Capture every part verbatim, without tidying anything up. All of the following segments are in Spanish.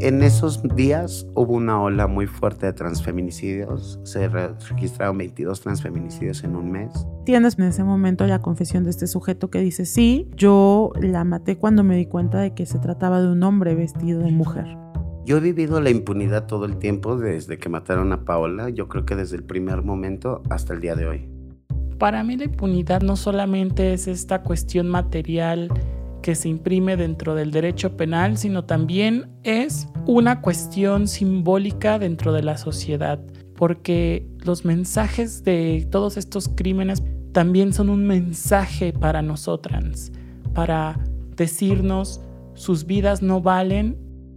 En esos días hubo una ola muy fuerte de transfeminicidios. Se re- registraron veintidós transfeminicidios en un mes. Tienes en ese momento la confesión de este sujeto que dice, sí, yo la maté cuando me di cuenta de que se trataba de un hombre vestido de mujer. Yo he vivido la impunidad todo el tiempo desde que mataron a Paola, yo creo que desde el primer momento hasta el día de hoy. Para mí la impunidad no solamente es esta cuestión material que se imprime dentro del derecho penal, sino también es una cuestión simbólica dentro de la sociedad, porque los mensajes de todos estos crímenes también son un mensaje para nosotras, para decirnos sus vidas no valen.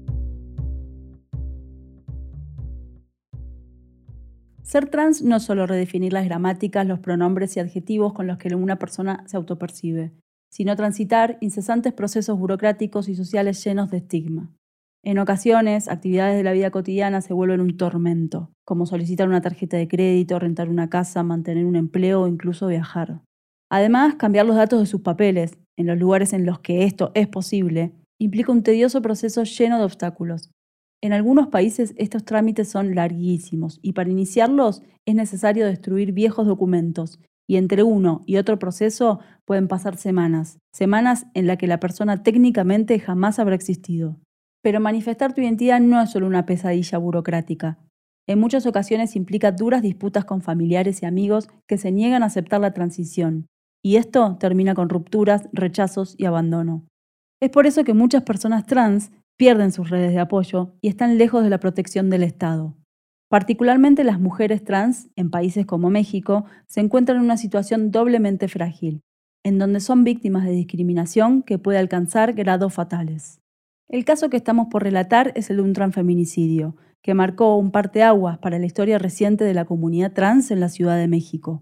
Ser trans no es solo redefinir las gramáticas, los pronombres y adjetivos con los que una persona se autopercibe, sino transitar incesantes procesos burocráticos y sociales llenos de estigma. En ocasiones, actividades de la vida cotidiana se vuelven un tormento, como solicitar una tarjeta de crédito, rentar una casa, mantener un empleo o incluso viajar. Además, cambiar los datos de sus papeles, en los lugares en los que esto es posible, implica un tedioso proceso lleno de obstáculos. En algunos países estos trámites son larguísimos y para iniciarlos es necesario destruir viejos documentos y entre uno y otro proceso pueden pasar semanas, semanas en las que la persona técnicamente jamás habrá existido. Pero manifestar tu identidad no es solo una pesadilla burocrática. En muchas ocasiones implica duras disputas con familiares y amigos que se niegan a aceptar la transición, y esto termina con rupturas, rechazos y abandono. Es por eso que muchas personas trans pierden sus redes de apoyo y están lejos de la protección del Estado. Particularmente las mujeres trans, en países como México, se encuentran en una situación doblemente frágil, en donde son víctimas de discriminación que puede alcanzar grados fatales. El caso que estamos por relatar es el de un transfeminicidio, que marcó un parteaguas para la historia reciente de la comunidad trans en la Ciudad de México.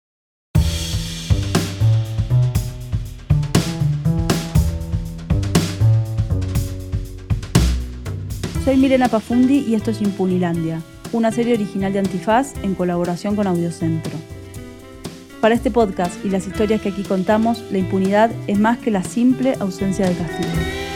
Soy Milena Pafundi y esto es Impunilandia, una serie original de Antifaz en colaboración con Audiocentro. Para este podcast y las historias que aquí contamos, la impunidad es más que la simple ausencia de castigo.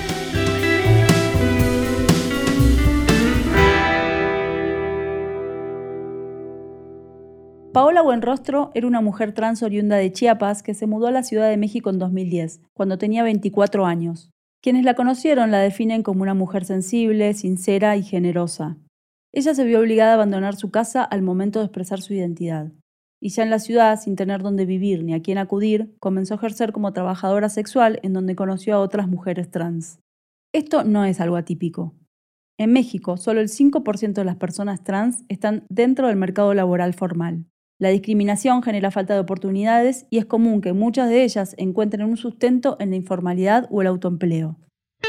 Paola Buenrostro era una mujer trans oriunda de Chiapas que se mudó a la Ciudad de México en dos mil diez, cuando tenía veinticuatro años. Quienes la conocieron la definen como una mujer sensible, sincera y generosa. Ella se vio obligada a abandonar su casa al momento de expresar su identidad. Y ya en la ciudad, sin tener dónde vivir ni a quién acudir, comenzó a ejercer como trabajadora sexual en donde conoció a otras mujeres trans. Esto no es algo atípico. En México, solo el cinco por ciento de las personas trans están dentro del mercado laboral formal. La discriminación genera falta de oportunidades y es común que muchas de ellas encuentren un sustento en la informalidad o el autoempleo.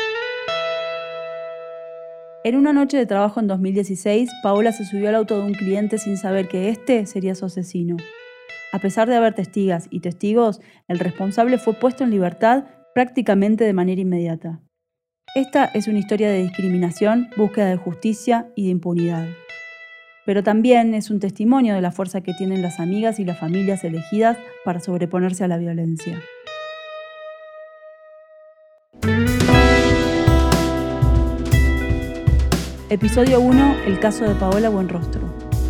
En una noche de trabajo en dos mil dieciséis, Paola se subió al auto de un cliente sin saber que este sería su asesino. A pesar de haber testigas y testigos, el responsable fue puesto en libertad prácticamente de manera inmediata. Esta es una historia de discriminación, búsqueda de justicia y de impunidad. Pero también es un testimonio de la fuerza que tienen las amigas y las familias elegidas para sobreponerse a la violencia. Episodio uno. El caso de Paola Buenrostro.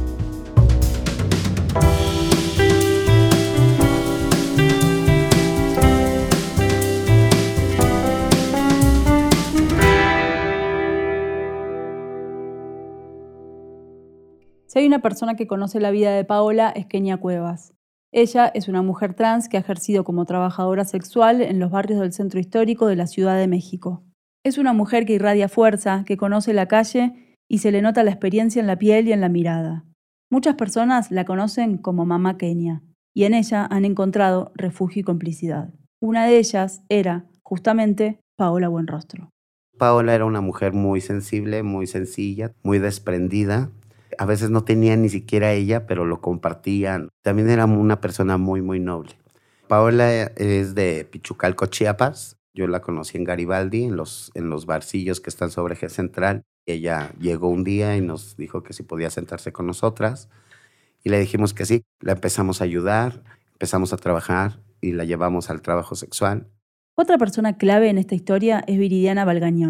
Si hay una persona que conoce la vida de Paola es Kenia Cuevas. Ella es una mujer trans que ha ejercido como trabajadora sexual en los barrios del centro histórico de la Ciudad de México. Es una mujer que irradia fuerza, que conoce la calle y se le nota la experiencia en la piel y en la mirada. Muchas personas la conocen como Mamá Kenia y en ella han encontrado refugio y complicidad. Una de ellas era, justamente, Paola Buenrostro. Paola era una mujer muy sensible, muy sencilla, muy desprendida. A veces no tenía ni siquiera ella, pero lo compartían. También era una persona muy, muy noble. Paola es de Pichucalco, Chiapas. Yo la conocí en Garibaldi, en los, en los barcillos que están sobre Eje Central. Ella llegó un día y nos dijo que si podía sentarse con nosotras. Y le dijimos que sí. La empezamos a ayudar, empezamos a trabajar y la llevamos al trabajo sexual. Otra persona clave en esta historia es Viridiana Valgañón.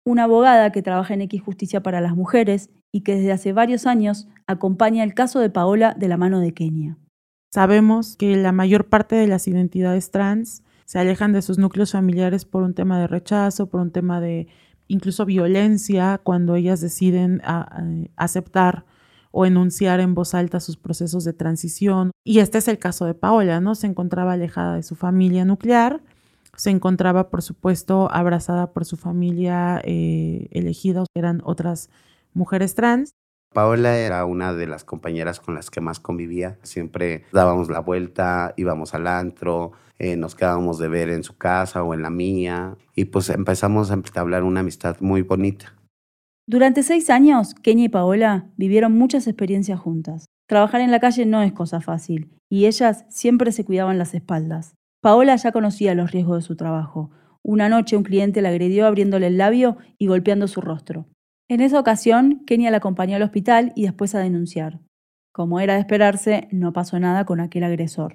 una abogada que trabaja en X Justicia para las Mujeres y que desde hace varios años acompaña el caso de Paola de la mano de Kenia. Sabemos que la mayor parte de las identidades trans se alejan de sus núcleos familiares por un tema de rechazo, por un tema de incluso violencia, cuando ellas deciden a, a, aceptar o enunciar en voz alta sus procesos de transición. Y este es el caso de Paola, ¿no? Se encontraba alejada de su familia nuclear, se encontraba, por supuesto, abrazada por su familia eh, elegida, que eran otras mujeres trans. Paola era una de las compañeras con las que más convivía. Siempre dábamos la vuelta, íbamos al antro, eh, nos quedábamos de ver en su casa o en la mía. Y pues empezamos a entablar una amistad muy bonita. Durante seis años, Kenia y Paola vivieron muchas experiencias juntas. Trabajar en la calle no es cosa fácil, y ellas siempre se cuidaban las espaldas. Paola ya conocía los riesgos de su trabajo. Una noche un cliente la agredió abriéndole el labio y golpeando su rostro. En esa ocasión, Kenia la acompañó al hospital y después a denunciar. Como era de esperarse, no pasó nada con aquel agresor.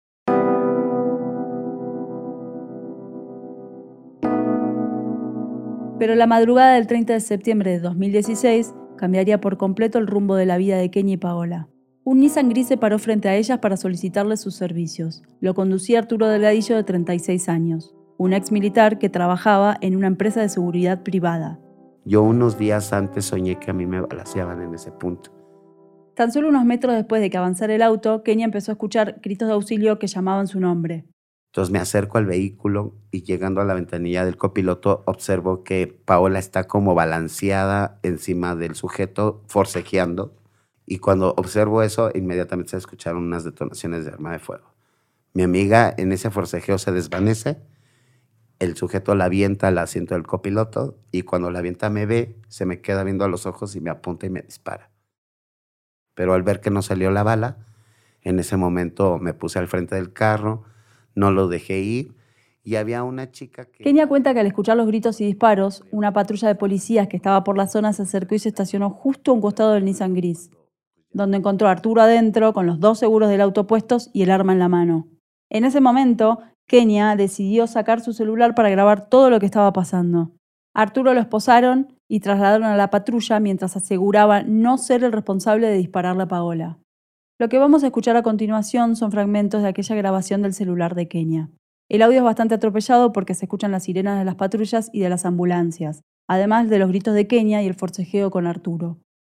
Pero la madrugada del treinta de septiembre de dos mil dieciséis cambiaría por completo el rumbo de la vida de Kenia y Paola. Un Nissan gris se paró frente a ellas para solicitarles sus servicios. Lo conducía Arturo Delgadillo, de treinta y seis años, un ex militar que trabajaba en una empresa de seguridad privada. Yo unos días antes soñé que a mí me balaceaban en ese punto. Tan solo unos metros después de que avanzara el auto, Kenia empezó a escuchar gritos de auxilio que llamaban su nombre. Entonces me acerco al vehículo y llegando a la ventanilla del copiloto observo que Paola está como balanceada encima del sujeto, forcejeando. Y cuando observo eso, inmediatamente se escucharon unas detonaciones de arma de fuego. Mi amiga en ese forcejeo se desvanece, el sujeto la avienta al asiento del copiloto y cuando la avienta me ve, se me queda viendo a los ojos y me apunta y me dispara. Pero al ver que no salió la bala, en ese momento me puse al frente del carro, no lo dejé ir y había una chica que... Kenia cuenta que al escuchar los gritos y disparos, una patrulla de policías que estaba por la zona se acercó y se estacionó justo a un costado del Nissan gris, donde encontró a Arturo adentro con los dos seguros del auto puestos y el arma en la mano. En ese momento, Kenia decidió sacar su celular para grabar todo lo que estaba pasando. A Arturo lo esposaron y trasladaron a la patrulla mientras aseguraba no ser el responsable de dispararle a Paola. Lo que vamos a escuchar a continuación son fragmentos de aquella grabación del celular de Kenia. El audio es bastante atropellado porque se escuchan las sirenas de las patrullas y de las ambulancias, además de los gritos de Kenia y el forcejeo con Arturo.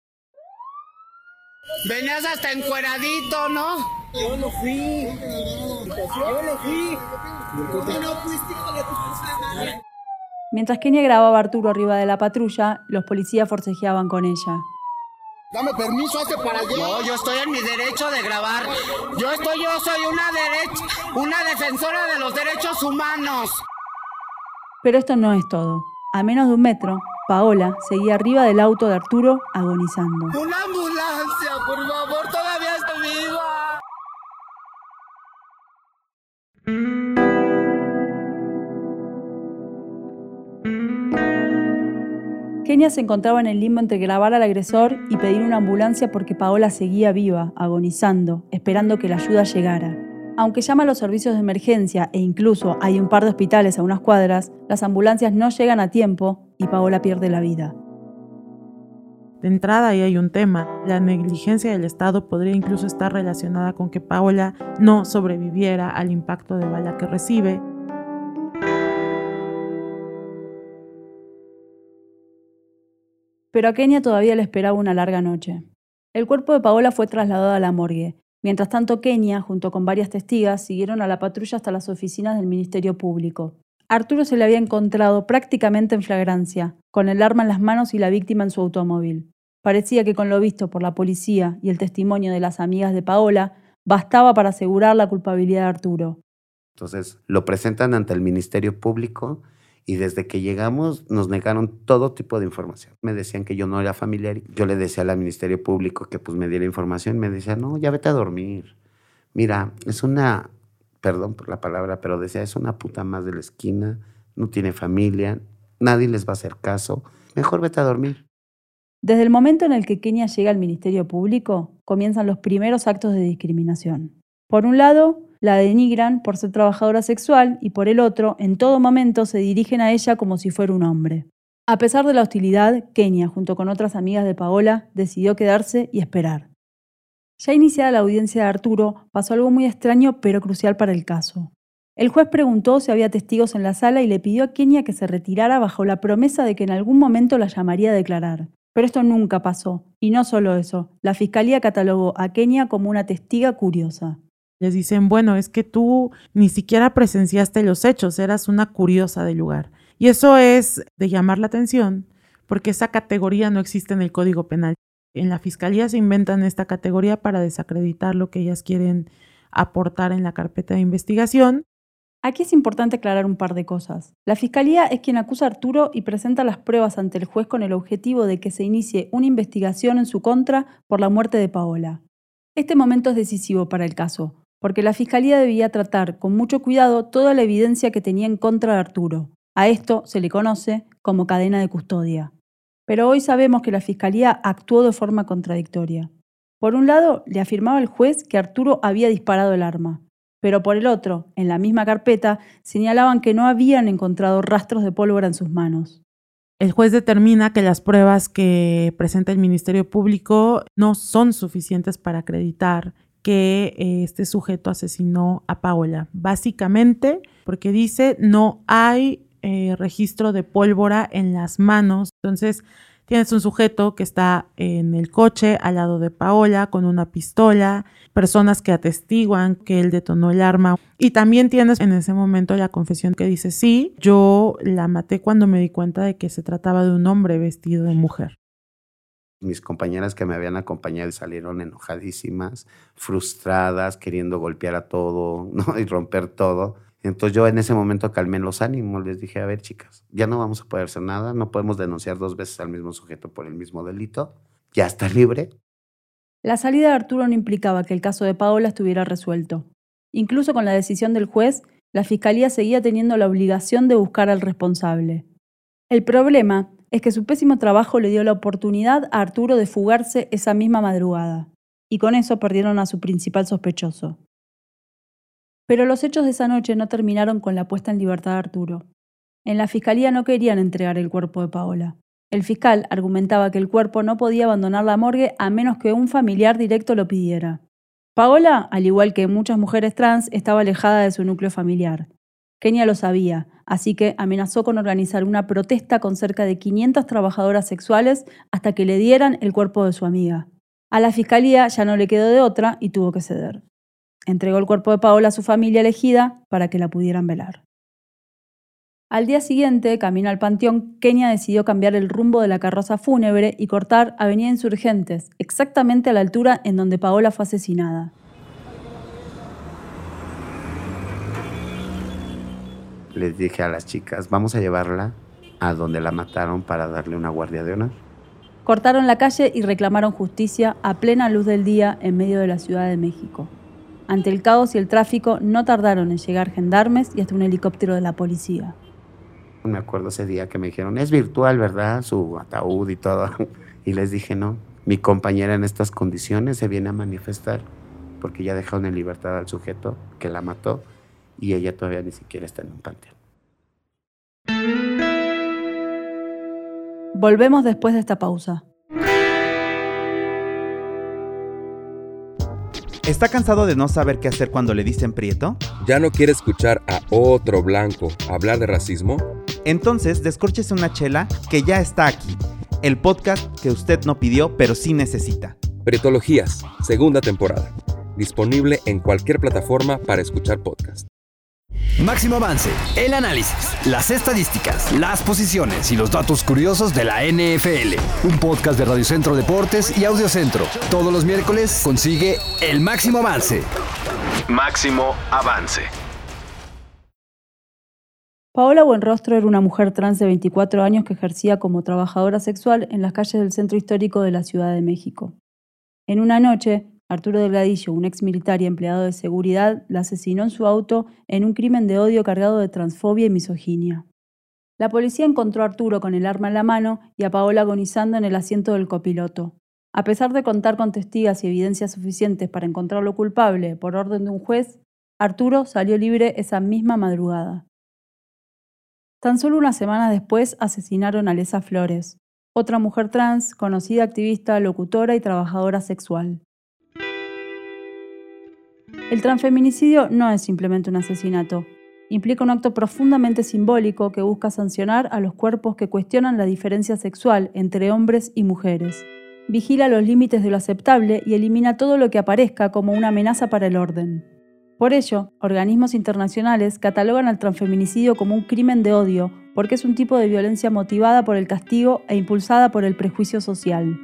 Venías hasta encueradito, ¿no? Yo no fui. Yo no fui. Tú no fuiste, hijo de tu madre. Mientras Kenia grababa a Arturo arriba de la patrulla, los policías forcejeaban con ella. Dame permiso, hazte para allá. No, yo estoy en mi derecho de grabar. Yo estoy, yo soy una derecha, una defensora de los derechos humanos. Pero esto no es todo. A menos de un metro, Paola seguía arriba del auto de Arturo agonizando. ¡Una ambulancia, por favor! ¡Todavía estoy viva! Kenia se encontraba en el limbo entre grabar al agresor y pedir una ambulancia porque Paola seguía viva, agonizando, esperando que la ayuda llegara. Aunque llama a los servicios de emergencia e incluso hay un par de hospitales a unas cuadras, las ambulancias no llegan a tiempo y Paola pierde la vida. De entrada ahí hay un tema. La negligencia del Estado podría incluso estar relacionada con que Paola no sobreviviera al impacto de bala que recibe. Pero a Kenia todavía le esperaba una larga noche. El cuerpo de Paola fue trasladado a la morgue. Mientras tanto, Kenia, junto con varias testigas, siguieron a la patrulla hasta las oficinas del Ministerio Público. A Arturo se le había encontrado prácticamente en flagrancia, con el arma en las manos y la víctima en su automóvil. Parecía que con lo visto por la policía y el testimonio de las amigas de Paola, bastaba para asegurar la culpabilidad de Arturo. Entonces lo presentan ante el Ministerio Público y desde que llegamos nos negaron todo tipo de información. Me decían que yo no era familiar. Yo le decía al Ministerio Público que pues me diera información. Me decía, no, ya vete a dormir. Mira, es una, perdón por la palabra, pero decía, es una puta más de la esquina, no tiene familia, nadie les va a hacer caso. Mejor vete a dormir. Desde el momento en el que Kenia llega al Ministerio Público, comienzan los primeros actos de discriminación. Por un lado, la denigran por ser trabajadora sexual y por el otro, en todo momento se dirigen a ella como si fuera un hombre. A pesar de la hostilidad, Kenia, junto con otras amigas de Paola, decidió quedarse y esperar. Ya iniciada la audiencia de Arturo, pasó algo muy extraño pero crucial para el caso. El juez preguntó si había testigos en la sala y le pidió a Kenia que se retirara bajo la promesa de que en algún momento la llamaría a declarar. Pero esto nunca pasó. Y no solo eso, la fiscalía catalogó a Kenia como una testiga curiosa. Les dicen, bueno, es que tú ni siquiera presenciaste los hechos, eras una curiosa del lugar. Y eso es de llamar la atención, porque esa categoría no existe en el Código Penal. En la fiscalía se inventan esta categoría para desacreditar lo que ellas quieren aportar en la carpeta de investigación. Aquí es importante aclarar un par de cosas. La fiscalía es quien acusa a Arturo y presenta las pruebas ante el juez con el objetivo de que se inicie una investigación en su contra por la muerte de Paola. Este momento es decisivo para el caso, porque la fiscalía debía tratar con mucho cuidado toda la evidencia que tenía en contra de Arturo. A esto se le conoce como cadena de custodia. Pero hoy sabemos que la fiscalía actuó de forma contradictoria. Por un lado, le afirmaba el juez que Arturo había disparado el arma, pero por el otro, en la misma carpeta, señalaban que no habían encontrado rastros de pólvora en sus manos. El juez determina que las pruebas que presenta el Ministerio Público no son suficientes para acreditar que este sujeto asesinó a Paola. Básicamente porque dice no hay eh, registro de pólvora en las manos. Entonces tienes un sujeto que está en el coche al lado de Paola con una pistola, personas que atestiguan que él detonó el arma. Y también tienes en ese momento la confesión que dice, sí, yo la maté cuando me di cuenta de que se trataba de un hombre vestido de mujer. Mis compañeras que me habían acompañado salieron enojadísimas, frustradas, queriendo golpear a todo, ¿no? Y romper todo. Entonces yo en ese momento calmé los ánimos, les dije, a ver chicas, ya no vamos a poder hacer nada, no podemos denunciar dos veces al mismo sujeto por el mismo delito, ya está libre. La salida de Arturo no implicaba que el caso de Paola estuviera resuelto. Incluso con la decisión del juez, la fiscalía seguía teniendo la obligación de buscar al responsable. El problema es que su pésimo trabajo le dio la oportunidad a Arturo de fugarse esa misma madrugada, y con eso perdieron a su principal sospechoso. Pero los hechos de esa noche no terminaron con la puesta en libertad de Arturo. En la fiscalía no querían entregar el cuerpo de Paola. El fiscal argumentaba que el cuerpo no podía abandonar la morgue a menos que un familiar directo lo pidiera. Paola, al igual que muchas mujeres trans, estaba alejada de su núcleo familiar. Kenia lo sabía, así que amenazó con organizar una protesta con cerca de quinientas trabajadoras sexuales hasta que le dieran el cuerpo de su amiga. A la fiscalía ya no le quedó de otra y tuvo que ceder. Entregó el cuerpo de Paola a su familia elegida para que la pudieran velar. Al día siguiente, camino al panteón, Kenia decidió cambiar el rumbo de la carroza fúnebre y cortar Avenida Insurgentes, exactamente a la altura en donde Paola fue asesinada. Les dije a las chicas, vamos a llevarla a donde la mataron para darle una guardia de honor. Cortaron la calle y reclamaron justicia a plena luz del día en medio de la Ciudad de México. Ante el caos y el tráfico, no tardaron en llegar gendarmes y hasta un helicóptero de la policía. Me acuerdo ese día que me dijeron, es virtual, ¿verdad? Su ataúd y todo. Y les dije, no, mi compañera en estas condiciones se viene a manifestar porque ya dejaron en libertad al sujeto que la mató y ella todavía ni siquiera está en un panteón. Volvemos después de esta pausa. ¿Está cansado de no saber qué hacer cuando le dicen prieto? ¿Ya no quiere escuchar a otro blanco hablar de racismo? Entonces, descórchese una chela que ya está aquí. El podcast que usted no pidió, pero sí necesita. Prietologías, segunda temporada. Disponible en cualquier plataforma para escuchar podcast. Máximo Avance, el análisis, las estadísticas, las posiciones y los datos curiosos de la N F L. Un podcast de Radio Centro Deportes y Audio Centro. Todos los miércoles consigue el Máximo Avance. Máximo Avance. Paola Buenrostro era una mujer trans de veinticuatro años que ejercía como trabajadora sexual en las calles del centro histórico de la Ciudad de México. En una noche, Arturo Delgadillo, un ex militar y empleado de seguridad, la asesinó en su auto en un crimen de odio cargado de transfobia y misoginia. La policía encontró a Arturo con el arma en la mano y a Paola agonizando en el asiento del copiloto. A pesar de contar con testigos y evidencias suficientes para encontrarlo culpable por orden de un juez, Arturo salió libre esa misma madrugada. Tan solo unas semanas después asesinaron a Alessa Flores, otra mujer trans, conocida activista, locutora y trabajadora sexual. El transfeminicidio no es simplemente un asesinato. Implica un acto profundamente simbólico que busca sancionar a los cuerpos que cuestionan la diferencia sexual entre hombres y mujeres. Vigila los límites de lo aceptable y elimina todo lo que aparezca como una amenaza para el orden. Por ello, organismos internacionales catalogan al transfeminicidio como un crimen de odio porque es un tipo de violencia motivada por el castigo e impulsada por el prejuicio social.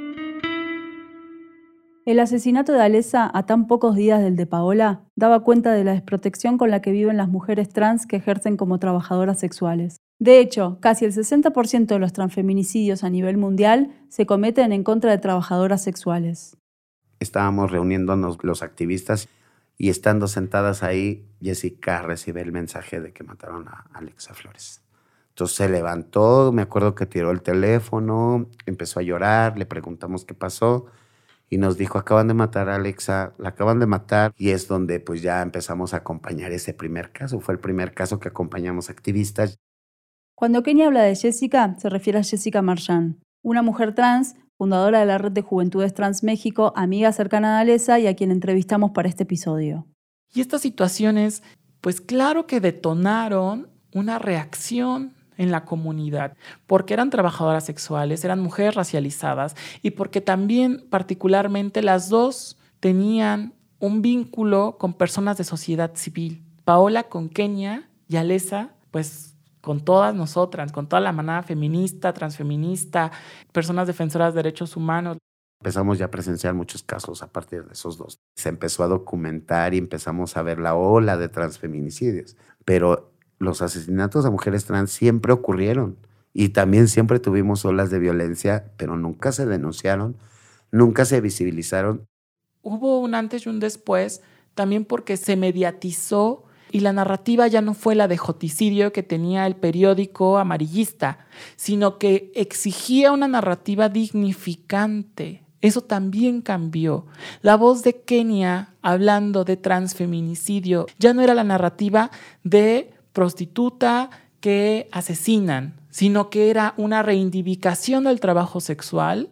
El asesinato de Alessa, a tan pocos días del de Paola, daba cuenta de la desprotección con la que viven las mujeres trans que ejercen como trabajadoras sexuales. De hecho, casi el sesenta por ciento de los transfeminicidios a nivel mundial se cometen en contra de trabajadoras sexuales. Estábamos reuniéndonos los activistas y estando sentadas ahí, Jessica recibe el mensaje de que mataron a Alessa Flores. Entonces se levantó, me acuerdo que tiró el teléfono, empezó a llorar, le preguntamos qué pasó. Y nos dijo, acaban de matar a Alessa, la acaban de matar. Y es donde pues ya empezamos a acompañar ese primer caso. Fue el primer caso que acompañamos activistas. Cuando Kenia habla de Jessica, se refiere a Jessica Marchand, una mujer trans, fundadora de la Red de Juventudes Trans México, amiga cercana de Alessa y a quien entrevistamos para este episodio. Y estas situaciones, pues claro que detonaron una reacción en la comunidad, porque eran trabajadoras sexuales, eran mujeres racializadas y porque también particularmente las dos tenían un vínculo con personas de sociedad civil. Paola con Kenia y Alessa, pues con todas nosotras, con toda la manada feminista, transfeminista, personas defensoras de derechos humanos. Empezamos ya a presenciar muchos casos a partir de esos dos. Se empezó a documentar y empezamos a ver la ola de transfeminicidios, pero los asesinatos a mujeres trans siempre ocurrieron y también siempre tuvimos olas de violencia, pero nunca se denunciaron, nunca se visibilizaron. Hubo un antes y un después también porque se mediatizó y la narrativa ya no fue la de joticidio que tenía el periódico amarillista, sino que exigía una narrativa dignificante. Eso también cambió. La voz de Kenia hablando de transfeminicidio ya no era la narrativa de prostituta que asesinan, sino que era una reivindicación del trabajo sexual.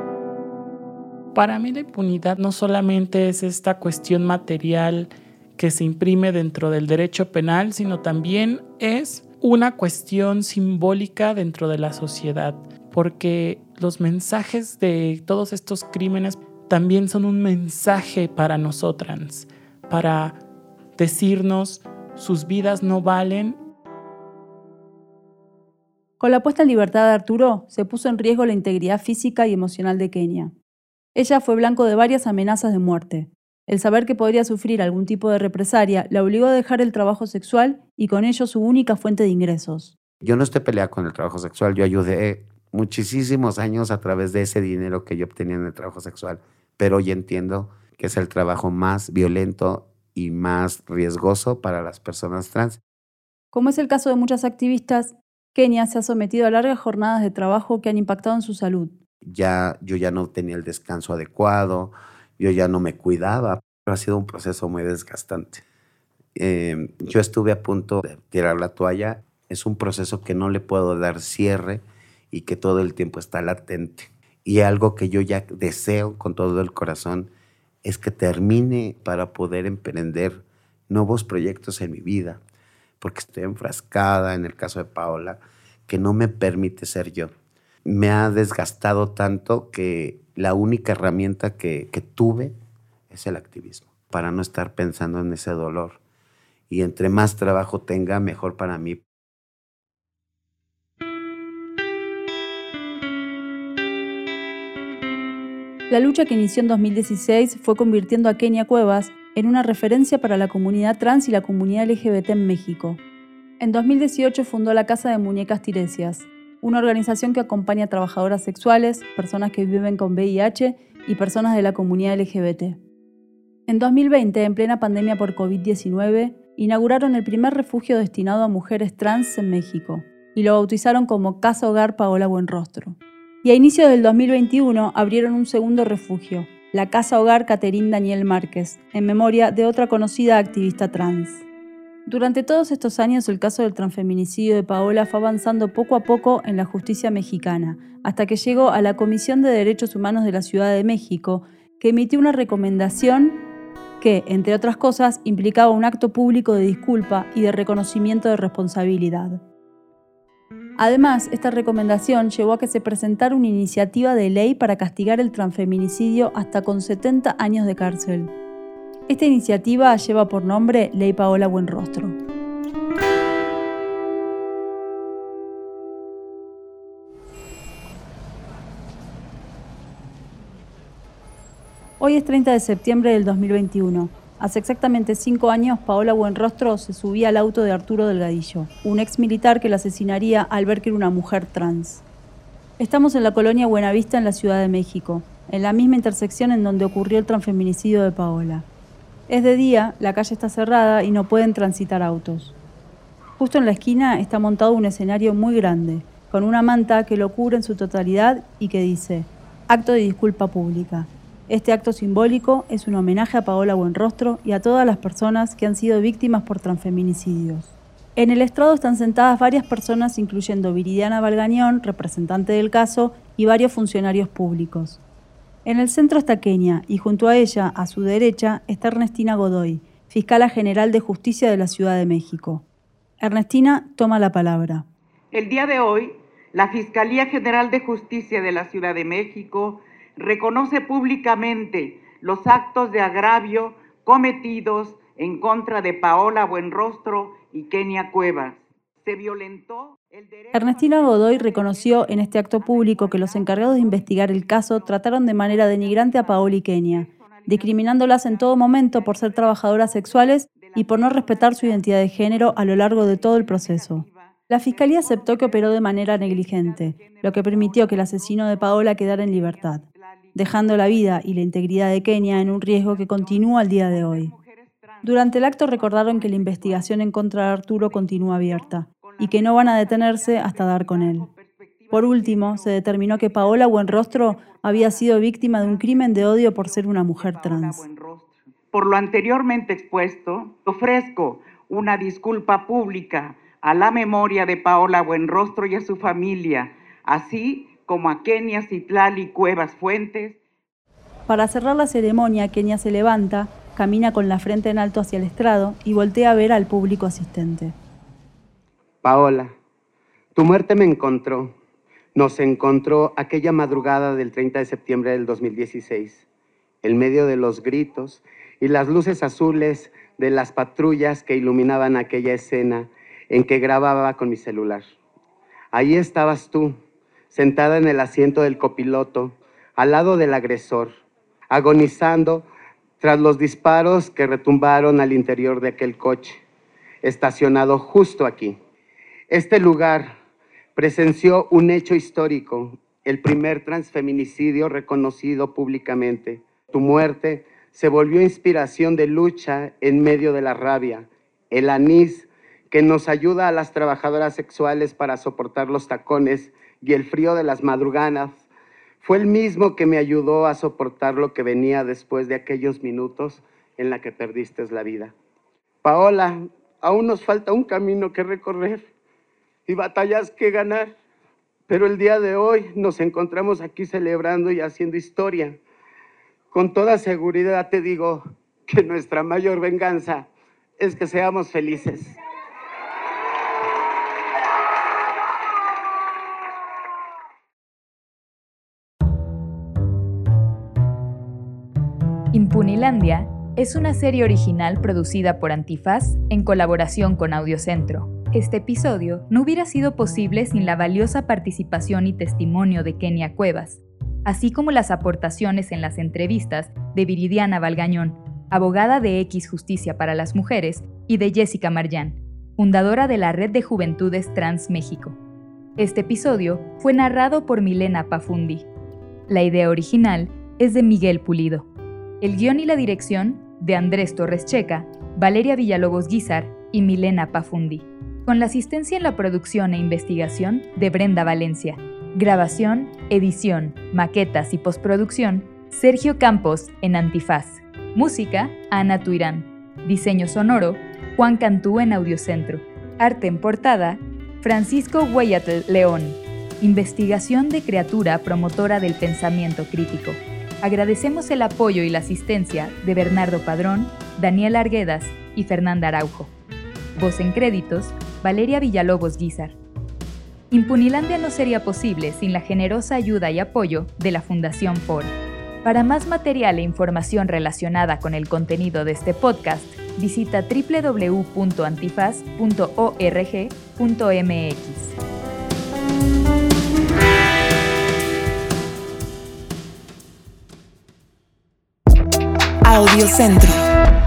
Para mí la impunidad no solamente es esta cuestión material que se imprime dentro del derecho penal, sino también es una cuestión simbólica dentro de la sociedad, porque los mensajes de todos estos crímenes también son un mensaje para nosotras, para decirnos sus vidas no valen. Con la puesta en libertad de Arturo, se puso en riesgo la integridad física y emocional de Kenia. Ella fue blanco de varias amenazas de muerte. El saber que podría sufrir algún tipo de represalia la obligó a dejar el trabajo sexual y con ello su única fuente de ingresos. Yo no estoy peleada con el trabajo sexual, yo ayudé muchísimos años a través de ese dinero que yo obtenía en el trabajo sexual, pero hoy entiendo que es el trabajo más violento y más riesgoso para las personas trans. Como es el caso de muchas activistas, Kenia se ha sometido a largas jornadas de trabajo que han impactado en su salud. Ya, yo ya no tenía el descanso adecuado, yo ya no me cuidaba. Ha sido un proceso muy desgastante. Eh, yo estuve a punto de tirar la toalla. Es un proceso que no le puedo dar cierre y que todo el tiempo está latente. Y algo que yo ya deseo con todo el corazón es que termine para poder emprender nuevos proyectos en mi vida, porque estoy enfrascada en el caso de Paola, que no me permite ser yo. Me ha desgastado tanto que la única herramienta que, que tuve es el activismo, para no estar pensando en ese dolor. Y entre más trabajo tenga, mejor para mí. La lucha que inició en dos mil dieciséis fue convirtiendo a Kenia Cuevas en una referencia para la comunidad trans y la comunidad L G B T en México. En dos mil dieciocho fundó la Casa de Muñecas Tiresias, una organización que acompaña a trabajadoras sexuales, personas que viven con V I H y personas de la comunidad L G B T. En dos mil veinte, en plena pandemia por COVID diecinueve, inauguraron el primer refugio destinado a mujeres trans en México y lo bautizaron como Casa Hogar Paola Buenrostro. Y a inicios del dos mil veintiuno abrieron un segundo refugio, la Casa Hogar Caterín Daniel Márquez, en memoria de otra conocida activista trans. Durante todos estos años, el caso del transfeminicidio de Paola fue avanzando poco a poco en la justicia mexicana, hasta que llegó a la Comisión de Derechos Humanos de la Ciudad de México, que emitió una recomendación que, entre otras cosas, implicaba un acto público de disculpa y de reconocimiento de responsabilidad. Además, esta recomendación llevó a que se presentara una iniciativa de ley para castigar el transfeminicidio hasta con setenta años de cárcel. Esta iniciativa lleva por nombre Ley Paola Buenrostro. Hoy es treinta de septiembre del dos mil veintiuno. Hace exactamente cinco años, Paola Buenrostro se subía al auto de Arturo Delgadillo, un ex militar que la asesinaría al ver que era una mujer trans. Estamos en la colonia Buenavista, en la Ciudad de México, en la misma intersección en donde ocurrió el transfeminicidio de Paola. Es de día, la calle está cerrada y no pueden transitar autos. Justo en la esquina está montado un escenario muy grande, con una manta que lo cubre en su totalidad y que dice: Acto de disculpa pública. Este acto simbólico es un homenaje a Paola Buenrostro y a todas las personas que han sido víctimas por transfeminicidios. En el estrado están sentadas varias personas, incluyendo Viridiana Valgañón, representante del caso, y varios funcionarios públicos. En el centro está Kenia y junto a ella, a su derecha, está Ernestina Godoy, fiscala general de justicia de la Ciudad de México. Ernestina toma la palabra. El día de hoy, la Fiscalía General de Justicia de la Ciudad de México reconoce públicamente los actos de agravio cometidos en contra de Paola Buenrostro y Kenia Cuevas. Se violentó el derecho... Ernestina Godoy reconoció en este acto público que los encargados de investigar el caso trataron de manera denigrante a Paola y Kenia, discriminándolas en todo momento por ser trabajadoras sexuales y por no respetar su identidad de género a lo largo de todo el proceso. La Fiscalía aceptó que operó de manera negligente, lo que permitió que el asesino de Paola quedara en libertad, dejando la vida y la integridad de Kenia en un riesgo que continúa al día de hoy. Durante el acto recordaron que la investigación en contra de Arturo continúa abierta y que no van a detenerse hasta dar con él. Por último, se determinó que Paola Buenrostro había sido víctima de un crimen de odio por ser una mujer trans. Por lo anteriormente expuesto, ofrezco una disculpa pública a la memoria de Paola Buenrostro y a su familia, así como a Kenia Citlali Cuevas Fuentes. Para cerrar la ceremonia, Kenia se levanta, camina con la frente en alto hacia el estrado y voltea a ver al público asistente. Paola, tu muerte me encontró. Nos encontró aquella madrugada del treinta de septiembre del dos mil dieciséis, en medio de los gritos y las luces azules de las patrullas que iluminaban aquella escena en que grababa con mi celular. Ahí estabas tú, sentada en el asiento del copiloto, al lado del agresor, agonizando tras los disparos que retumbaron al interior de aquel coche, estacionado justo aquí. Este lugar presenció un hecho histórico, el primer transfeminicidio reconocido públicamente. Tu muerte se volvió inspiración de lucha en medio de la rabia, el anís que nos ayuda a las trabajadoras sexuales para soportar los tacones y el frío de las madrugadas. Fue el mismo que me ayudó a soportar lo que venía después de aquellos minutos en la que perdiste la vida. Paola, aún nos falta un camino que recorrer y batallas que ganar, pero el día de hoy nos encontramos aquí celebrando y haciendo historia. Con toda seguridad te digo que nuestra mayor venganza es que seamos felices. Impunilandia es una serie original producida por Antifaz en colaboración con Audiocentro. Este episodio no hubiera sido posible sin la valiosa participación y testimonio de Kenia Cuevas, así como las aportaciones en las entrevistas de Viridiana Valgañón, abogada de X Justicia para las Mujeres, y de Jessica Marján, fundadora de la Red de Juventudes Trans México. Este episodio fue narrado por Milena Pafundi. La idea original es de Miguel Pulido. El guión y la dirección de Andrés Torres Checa, Valeria Villalobos Guizar y Milena Pafundi, con la asistencia en la producción e investigación de Brenda Valencia. Grabación, edición, maquetas y postproducción, Sergio Campos en Antifaz. Música, Ana Tuirán. Diseño sonoro, Juan Cantú en Audiocentro. Arte en portada, Francisco Hueyatl León. Investigación de criatura promotora del pensamiento crítico. Agradecemos el apoyo y la asistencia de Bernardo Padrón, Daniel Arguedas y Fernanda Araujo. Voz en créditos, Valeria Villalobos Guízar. Impunilandia no sería posible sin la generosa ayuda y apoyo de la Fundación Foro. Para más material e información relacionada con el contenido de este podcast, visita doble u doble u doble u punto antifaz punto org punto m x. Audiocentro.